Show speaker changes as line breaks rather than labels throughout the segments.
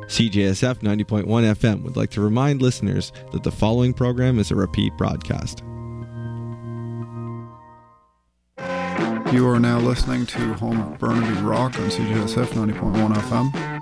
CJSF 90.1 FM would like to remind listeners that the following program is a repeat broadcast.
You are now listening to Home of Burnaby Rock on CJSF 90.1 FM.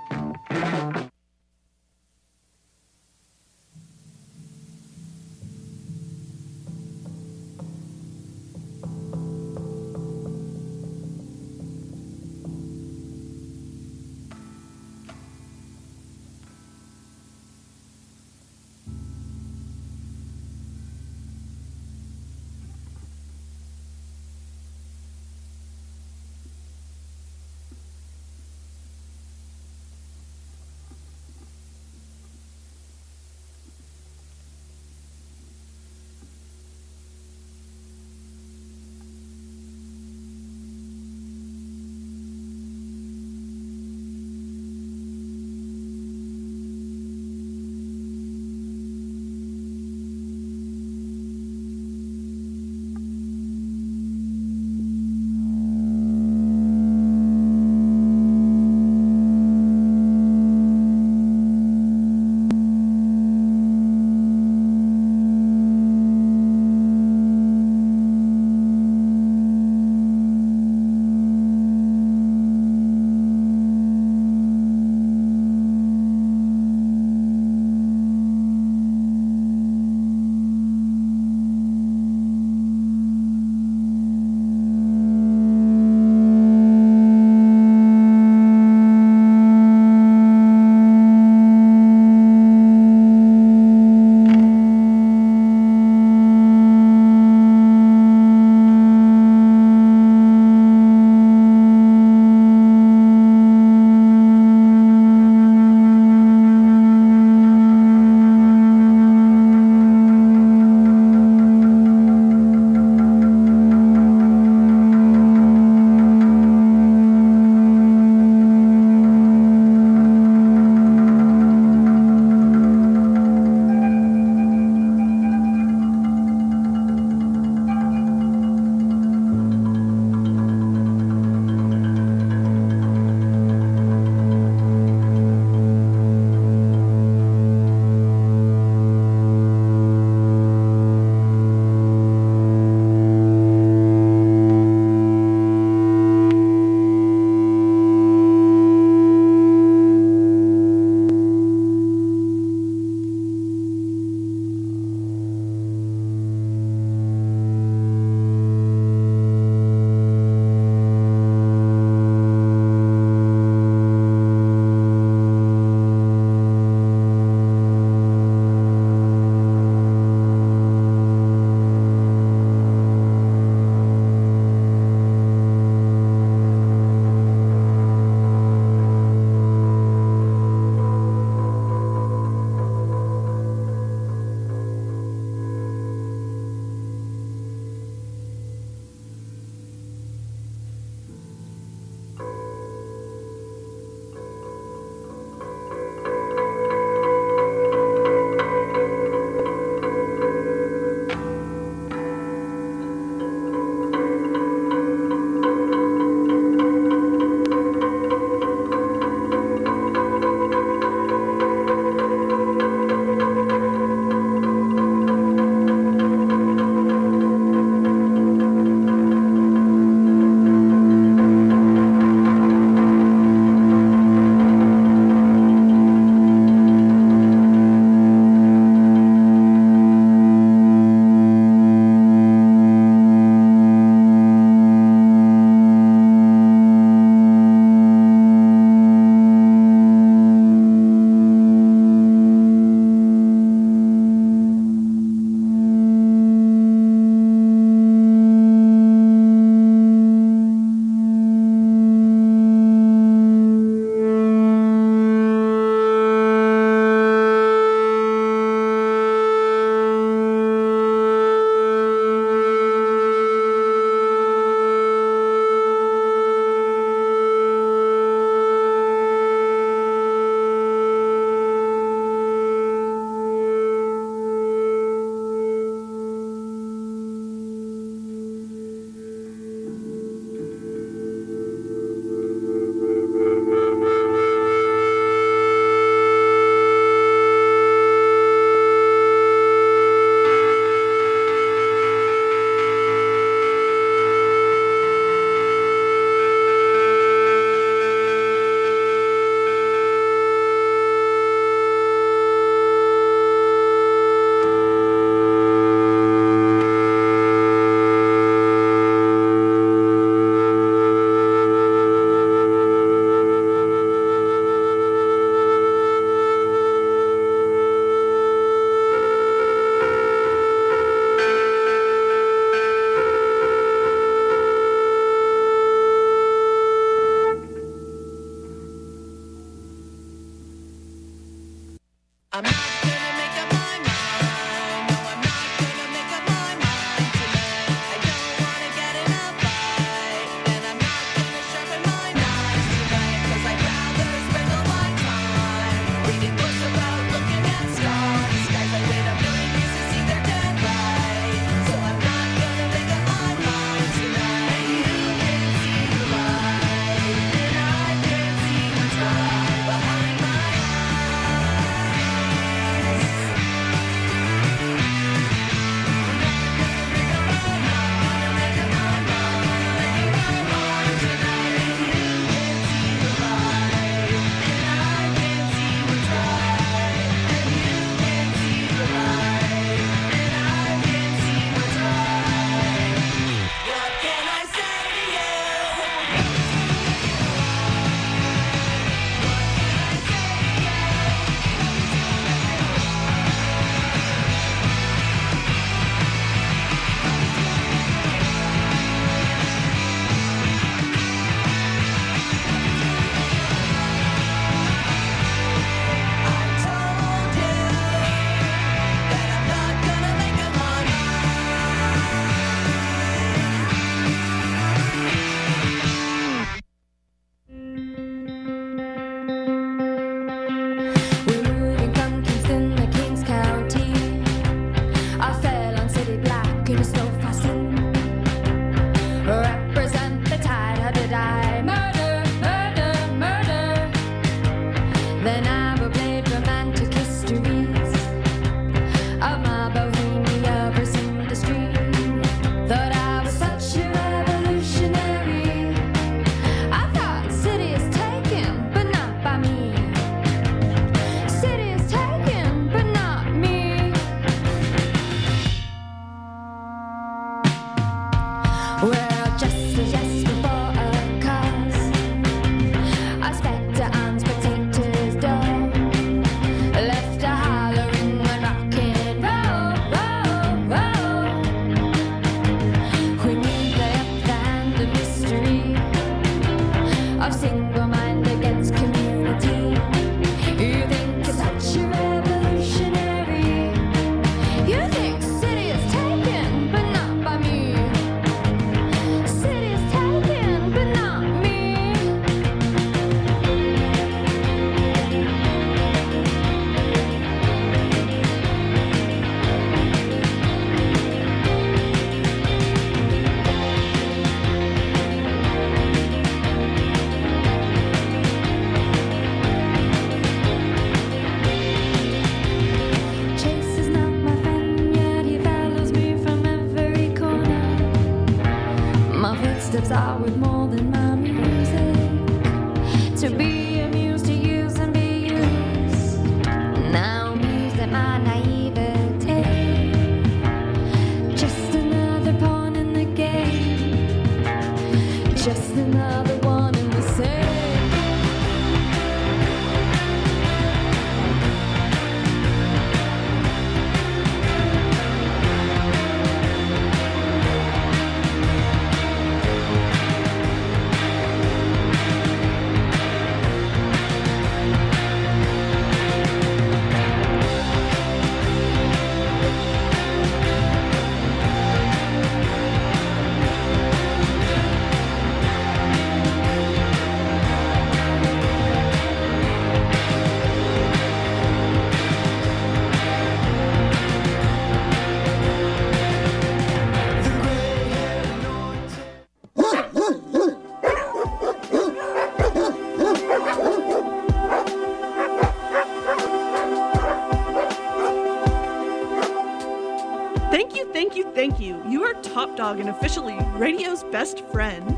Thank you. You are Top Dog and officially radio's best friend.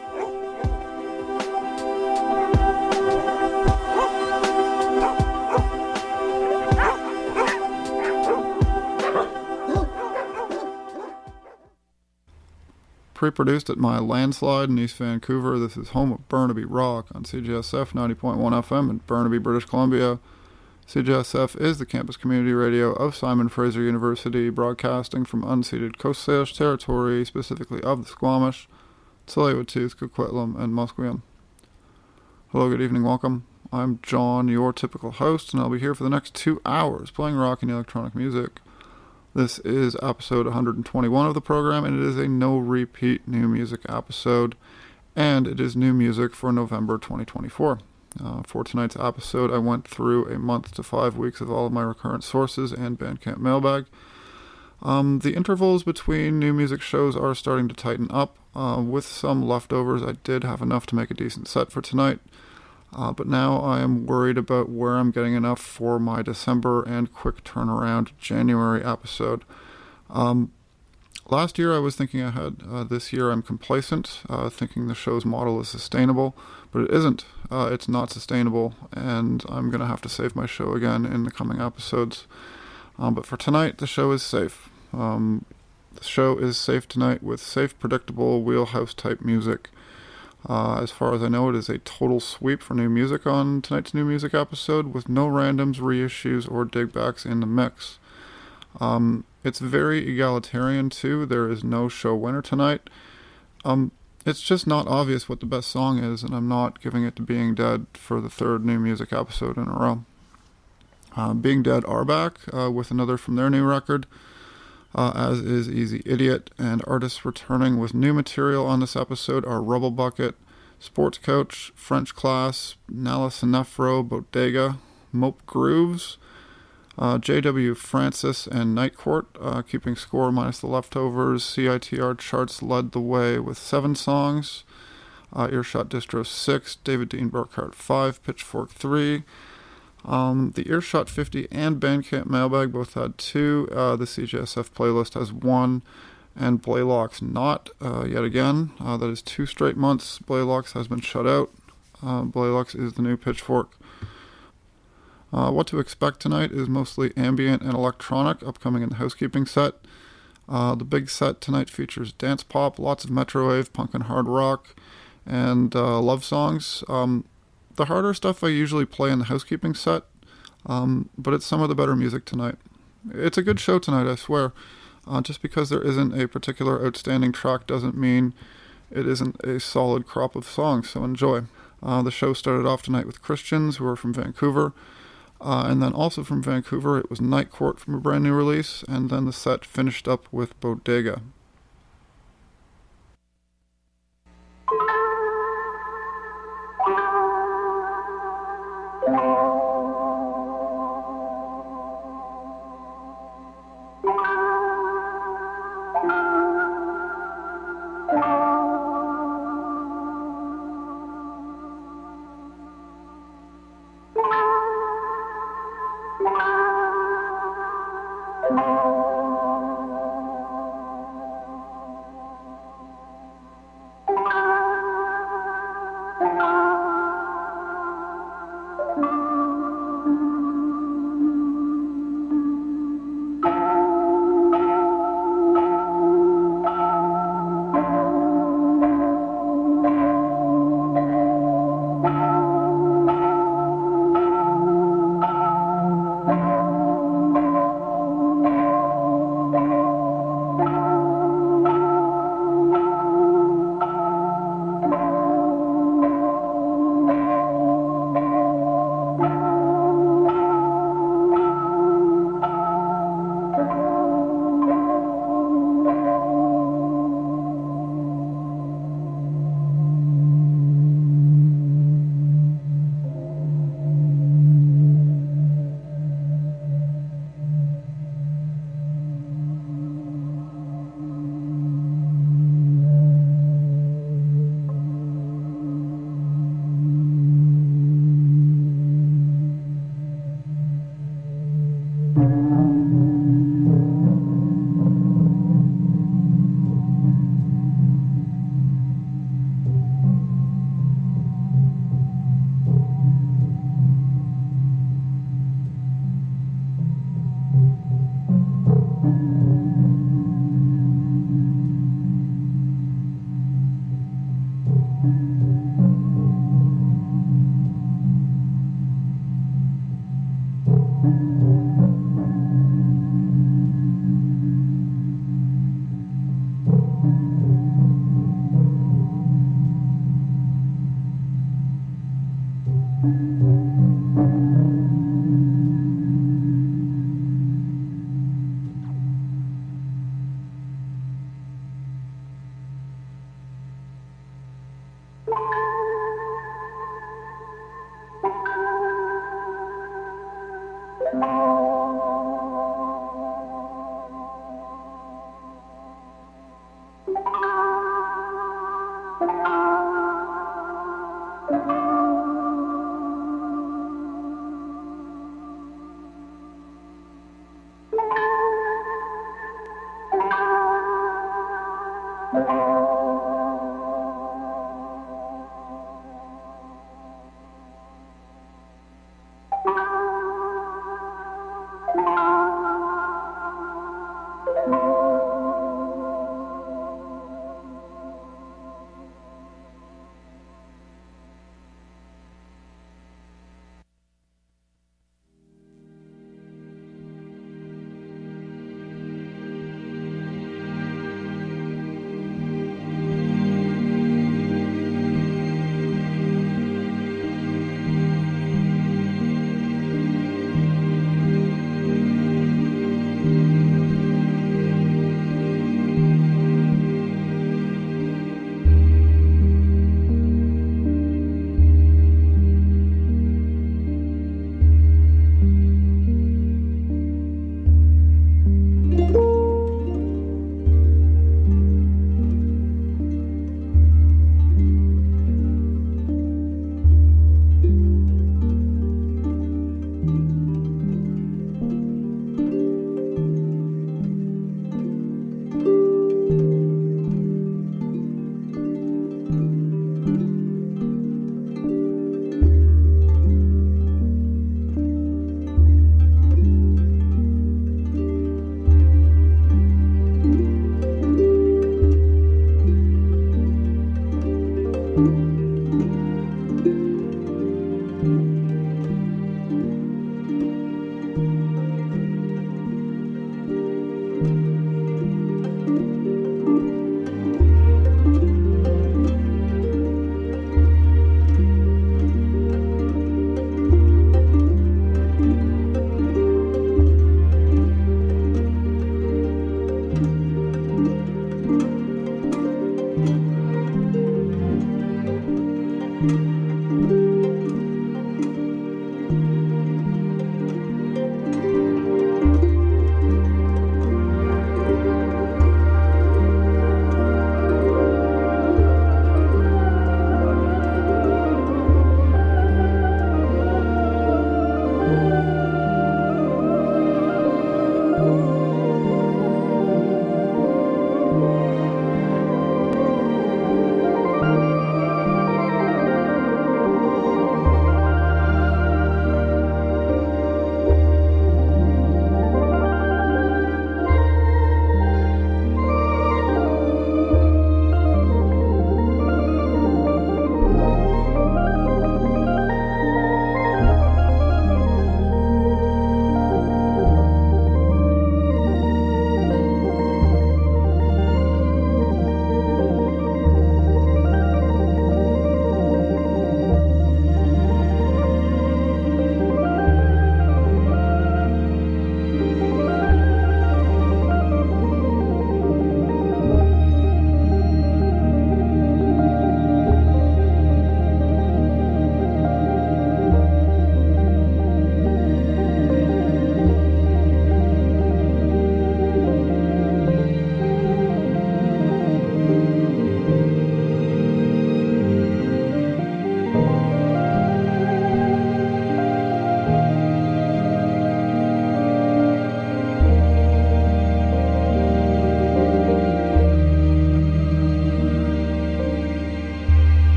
Pre-produced at my landslide in East Vancouver, this is home of Burnaby Rock on CJSF 90.1 FM in Burnaby, British Columbia. CJSF is the campus community radio of Simon Fraser University, broadcasting from unceded Coast Salish territory, specifically of the Squamish, Tsleil-Waututh, Coquitlam, and Musqueam. Hello, good evening, welcome. I'm John, your typical host, and I'll be here for the next 2 hours playing rock and electronic music. This is episode 121 of the program, and it is a no-repeat new music episode, and it is new music for November 2024. For tonight's episode, I went through a month to 5 weeks of all of my recurrent sources and Bandcamp mailbag. The intervals between new music shows are starting to tighten up. With some leftovers, I did have enough to make a decent set for tonight. But now I am worried about where I'm getting enough for my December and quick turnaround January episode. Last year I was thinking ahead. This year I'm complacent, thinking the show's model is sustainable, but it isn't. It's not sustainable, and I'm going to have to save my show again in the coming episodes. But for tonight, the show is safe. The show is safe tonight with safe, predictable, wheelhouse-type music. As far as I know, it is a total sweep for new music on tonight's new music episode, with no randoms, reissues, or digbacks in the mix. It's very egalitarian, too. There is no show winner tonight. It's just not obvious what the best song is, and I'm not giving it to Being Dead for the third new music episode in a row. Being Dead are back with another from their new record, as is Easy Idiot, and artists returning with new material on this episode are Rubble Bucket, Sports Coach, French Class, Nala Sinefro, Bodega, Mope Grooves, J.W. Francis, and Night Court. Keeping score minus the leftovers, CITR Charts led the way with 7 songs, Earshot Distro 6, David Dean Burkhart 5, Pitchfork 3, the Earshot 50 and Bandcamp mailbag both had 2. The CJSF playlist has 1, and Blaylock's not yet again. That is 2 straight months. Blaylock's has been shut out. Blaylock's is the new Pitchfork. What to expect tonight is mostly ambient and electronic, upcoming in the housekeeping set. The big set tonight features dance pop, lots of metrowave, punk and hard rock, and love songs. The harder stuff I usually play in the housekeeping set, but it's some of the better music tonight. It's a good show tonight, I swear. Just because there isn't a particular outstanding track doesn't mean it isn't a solid crop of songs, so enjoy. The show started off tonight with Christians, who are from Vancouver, and then also from Vancouver it was Night Court from a brand new release, and then the set finished up with Bodega.